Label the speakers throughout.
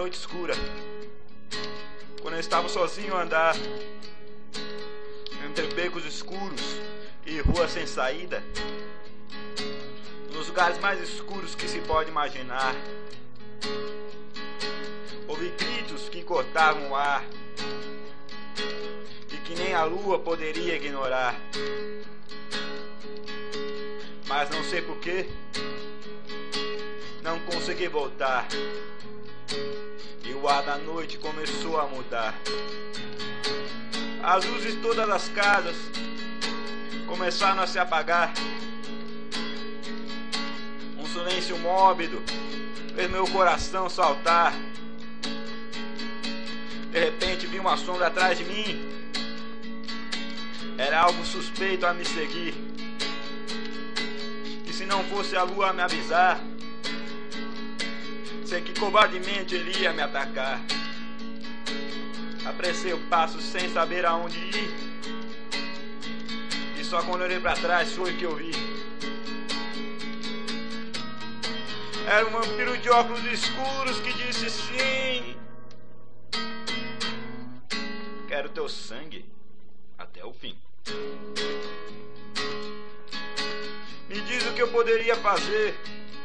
Speaker 1: noite escura, quando eu estava sozinho a andar entre becos escuros e ruas sem saída, nos lugares mais escuros que se pode imaginar, ouvi gritos que cortavam o ar e que nem a lua poderia ignorar. Mas não sei porquê, não consegui voltar, e o ar da noite começou a mudar. As luzes de todas as casas começaram a se apagar. Um silêncio mórbido fez meu coração saltar. De repente vi uma sombra atrás de mim. Era algo suspeito a me seguir. E se não fosse a lua a me avisar, sei que covardemente ele ia me atacar. Apressei o passo sem saber aonde ir, e só quando olhei pra trás foi que eu vi. Era um vampiro de óculos escuros que disse sim: quero teu sangue até o fim. Me diz o que eu poderia fazer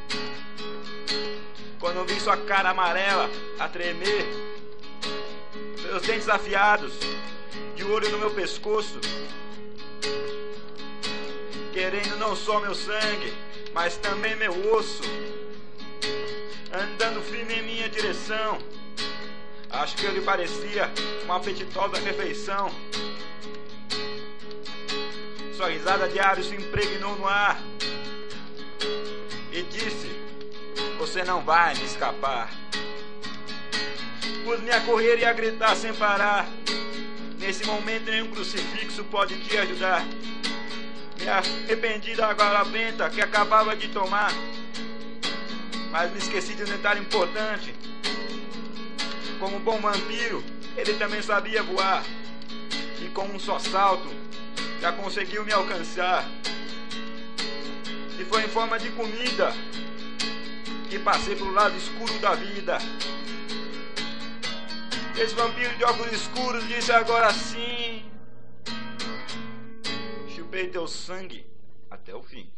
Speaker 1: quando eu vi sua cara amarela a tremer, seus dentes afiados e o olho no meu pescoço, querendo não só meu sangue, mas também meu osso, andando firme em minha direção. Acho que eu lhe parecia uma apetitosa refeição. Sua risada de ar se impregnou no ar e disse: você não vai me escapar. Pus-me a correr e a gritar sem parar. Nesse momento nenhum crucifixo pode te ajudar. Me arrependi da água benta que acabava de tomar, mas me esqueci de um detalhe importante. Como um bom vampiro, ele também sabia voar, e com um só salto já conseguiu me alcançar. E foi em forma de comida que passei pro lado escuro da vida. Esse vampiro de óculos escuros disse agora sim: chupei teu sangue até o fim.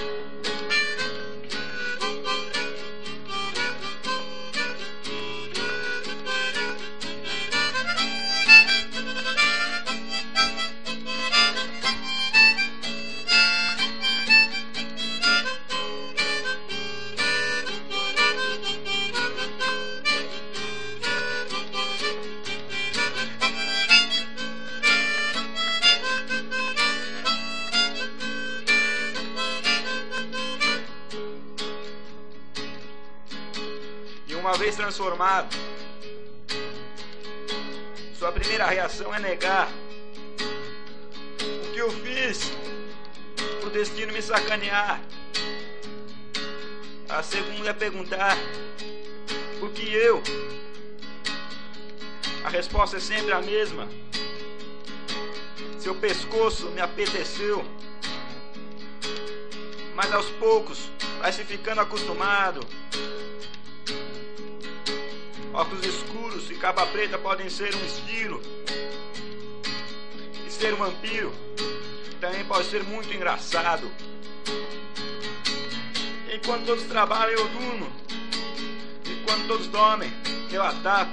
Speaker 1: Uma vez transformado, sua primeira reação é negar o que eu fiz, o destino me sacanear. A segunda é perguntar por que eu. A resposta é sempre a mesma: seu pescoço me apeteceu. Mas aos poucos vai se ficando acostumado. Óculos escuros e capa preta podem ser um estilo, e ser um vampiro também pode ser muito engraçado. Enquanto todos trabalham eu durmo, e quando todos dormem eu ataco.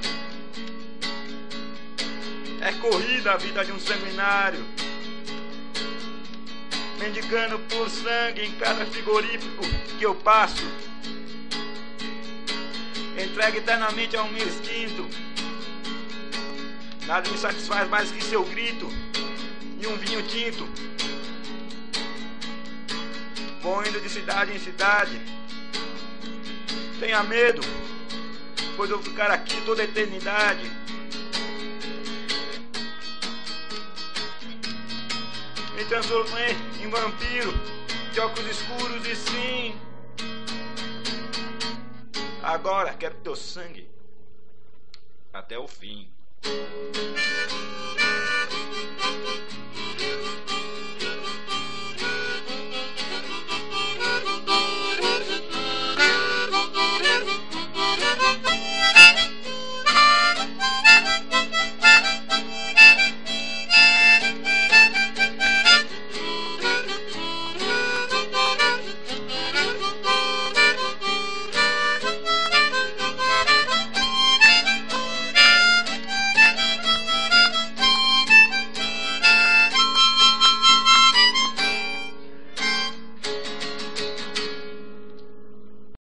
Speaker 1: É corrida a vida de um sanguinário, mendigando por sangue em cada frigorífico que eu passo. Entregue eternamente a um instinto. Nada me satisfaz mais que seu grito e um vinho tinto. Vou indo de cidade em cidade. Tenha medo, pois eu vou ficar aqui toda a eternidade. Me transformei em vampiro de óculos escuros e sim, agora quero teu sangue até o fim.